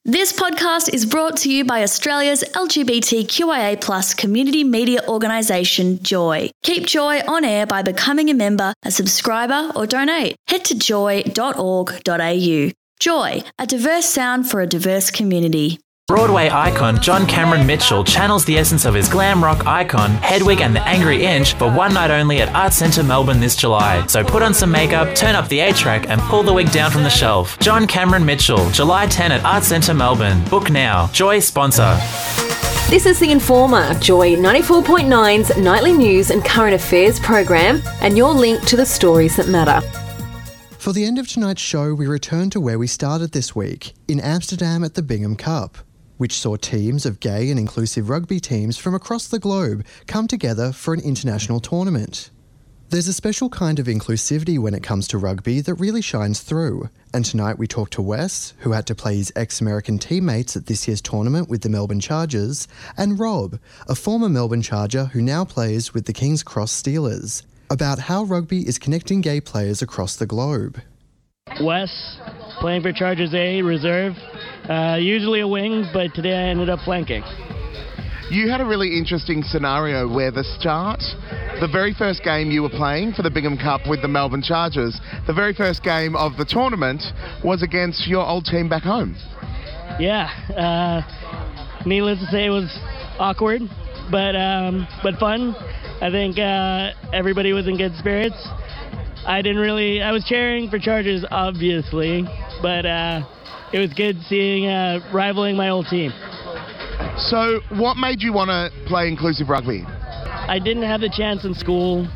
This podcast is brought to you by Australia's LGBTQIA+ community media organisation, Joy. Keep Joy on air by becoming a member, a subscriber or donate. Head to joy.org.au. Joy, a diverse sound for a diverse community. Broadway icon John Cameron Mitchell channels the essence of his glam rock icon, Hedwig and the Angry Inch, for one night only at Arts Centre Melbourne this July. So put on some makeup, turn up the A-track and pull the wig down from the shelf. John Cameron Mitchell, July 10 at Arts Centre Melbourne. Book now. Joy sponsor. This is The Informer, Joy 94.9's nightly news and current affairs program, and your link to the stories that matter. For the end of tonight's show, we return to where we started this week, in Amsterdam at the Bingham Cup, which saw teams of gay and inclusive rugby teams from across the globe come together for an international tournament. There's a special kind of inclusivity when it comes to rugby that really shines through, and tonight we talk to Wes, who had to play his ex-American teammates at this year's tournament with the Melbourne Chargers, and Rob, a former Melbourne Charger who now plays with the King's Cross Steelers, about how rugby is connecting gay players across the globe. Wes, playing for Chargers A, reserve. Usually a wing, but today I ended up flanking. You had a really interesting scenario where the very first game you were playing for the Bingham Cup with the Melbourne Chargers, the very first game of the tournament was against your old team back home. Yeah, needless to say it was awkward, but fun. I think everybody was in good spirits. I was cheering for Chargers, obviously, but it was good seeing rivaling my old team. So what made you want to play inclusive rugby? I didn't have the chance in school.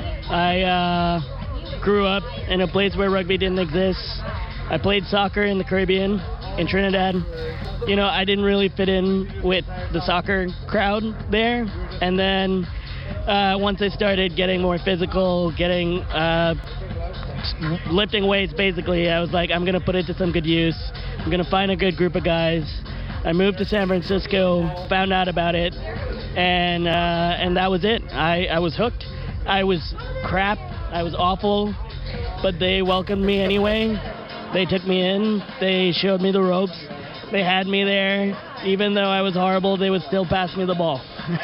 I grew up in a place where rugby didn't exist. I played soccer in the Caribbean, in Trinidad. You know, I didn't really fit in with the soccer crowd there. And then once I started getting more physical, lifting weights, basically, I was like, I'm going to put it to some good use. I'm going to find a good group of guys. I moved to San Francisco, found out about it, and that was it. I was hooked. I was crap. I was awful, but they welcomed me anyway. They took me in. They showed me the ropes. They had me there. Even though I was horrible, they would still pass me the ball.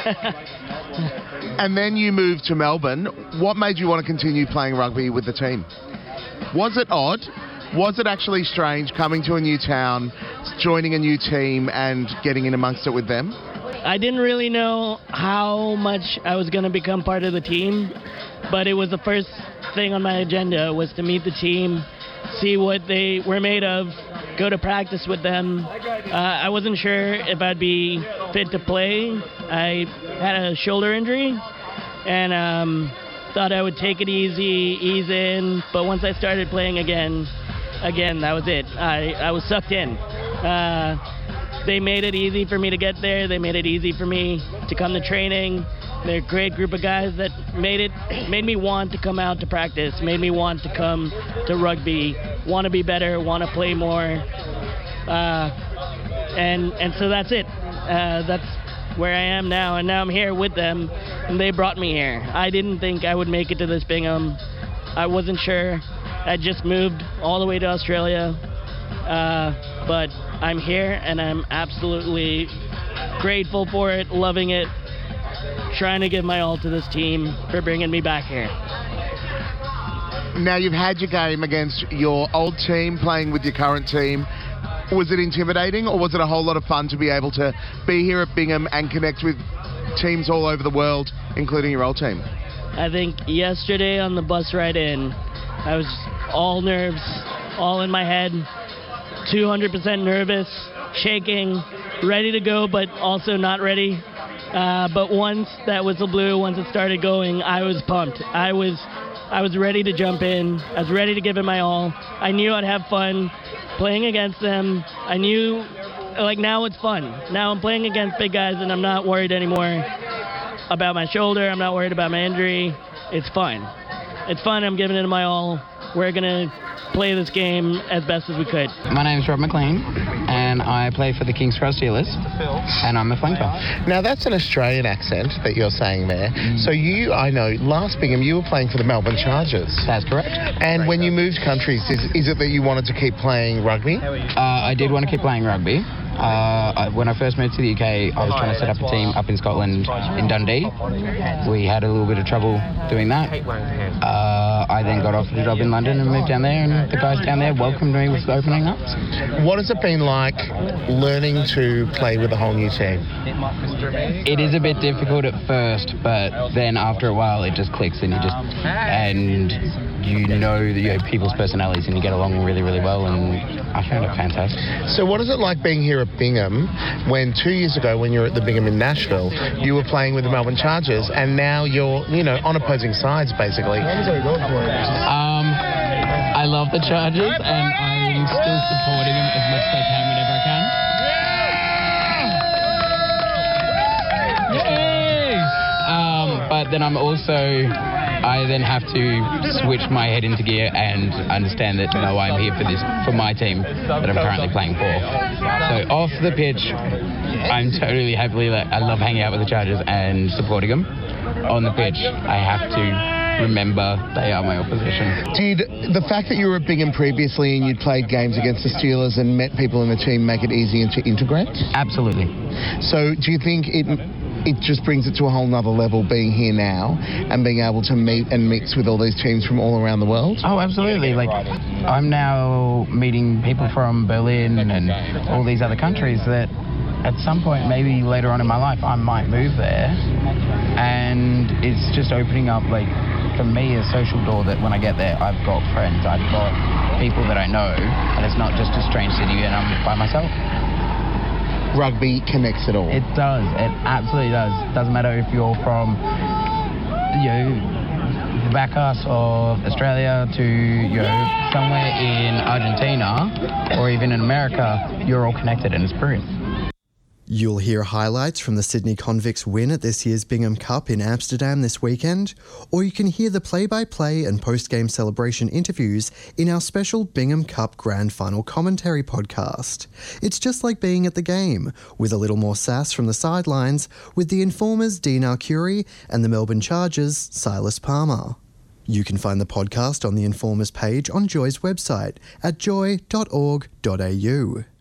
And then you moved to Melbourne. What made you want to continue playing rugby with the team? Was it odd? Was it actually strange coming to a new town, joining a new team and getting in amongst it with them? I didn't really know how much I was going to become part of the team, but it was the first thing on my agenda was to meet the team, see what they were made of, go to practice with them. I wasn't sure if I'd be fit to play. I had a shoulder injury and thought I would take it easy, ease in, but once I started playing again, that was it. I was sucked in. They made it easy for me to get there. They made it easy for me to come to training. They're a great group of guys that made me want to come out to practice, made me want to come to rugby, want to be better, want to play more. And so that's it. That's where I am now, and now I'm here with them, and they brought me here. I didn't think I would make it to this Bingham. I wasn't sure. I just moved all the way to Australia, but I'm here, and I'm absolutely grateful for it, loving it, trying to give my all to this team for bringing me back here. Now you've had your game against your old team, playing with your current team. Was it intimidating, or was it a whole lot of fun to be able to be here at Bingham and connect with teams all over the world, including your old team? I think yesterday on the bus ride in, I was all nerves, all in my head, 200% nervous, shaking, ready to go, but also not ready. But once that whistle blew, once it started going, I was pumped. I was ready to jump in. I was ready to give it my all. I knew I'd have fun playing against them. I knew, now it's fun. Now I'm playing against big guys, and I'm not worried anymore about my shoulder. I'm not worried about my injury. It's fun. It's fun. I'm giving it my all. we're going to play this game as best as we could. My name's Rob McLean, and I play for the King's Cross Steelers, and I'm a flanker. Now, that's an Australian accent that you're saying there. So you, I know, last Bingham, you were playing for the Melbourne Chargers. That's correct. And when you moved countries, is it that you wanted to keep playing rugby? I did want to keep playing rugby. When I first moved to the UK, I was trying to set up a team up in Scotland, in Dundee. We had a little bit of trouble doing that. I then got offered a job in London and moved down there, and the guys down there welcomed me with opening arms. What has it been like learning to play with a whole new team? It is a bit difficult at first, but then after a while it just clicks, and you know people's personalities, and you get along really, really well, and I found it fantastic. So what is it like being here at Bingham when 2 years ago, when you were at the Bingham in Nashville, you were playing with the Melbourne Chargers, and now you're, on opposing sides, basically? I love the Chargers, and I'm still supporting them as much as I can whenever I can. But then I then have to switch my head into gear and understand that, no, I'm here for my team that I'm currently playing for. So off the pitch, I'm totally happily, I love hanging out with the Chargers and supporting them. On the pitch, I have to remember they are my opposition. Did the fact that you were at Bingham previously and you'd played games against the Steelers and met people in the team make it easier to integrate? Absolutely. So do you think it just brings it to a whole nother level being here now and being able to meet and mix with all these teams from all around the world? Oh, absolutely. I'm now meeting people from Berlin and all these other countries that at some point, maybe later on in my life, I might move there. And it's just opening up, for me, a social door that when I get there, I've got friends, I've got people that I know, and it's not just a strange city and I'm by myself. Rugby connects it all. It does. It absolutely does. Doesn't matter if you're from, the back us of Australia to, somewhere in Argentina or even in America, you're all connected, and it's brilliant. You'll hear highlights from the Sydney Convicts win at this year's Bingham Cup in Amsterdam this weekend, or you can hear the play-by-play and post-game celebration interviews in our special Bingham Cup Grand Final commentary podcast. It's just like being at the game, with a little more sass from the sidelines, with the Informers' Dean Arcuri and the Melbourne Chargers' Silas Palmer. You can find the podcast on the Informers page on Joy's website at joy.org.au.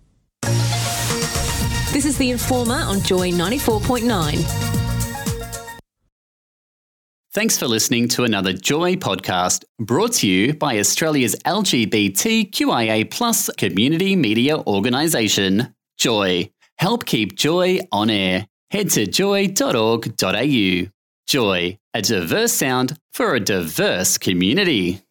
This is The Informer on Joy 94.9. Thanks for listening to another Joy podcast brought to you by Australia's LGBTQIA+ community media organisation, Joy. Help keep Joy on air. Head to joy.org.au. Joy, a diverse sound for a diverse community.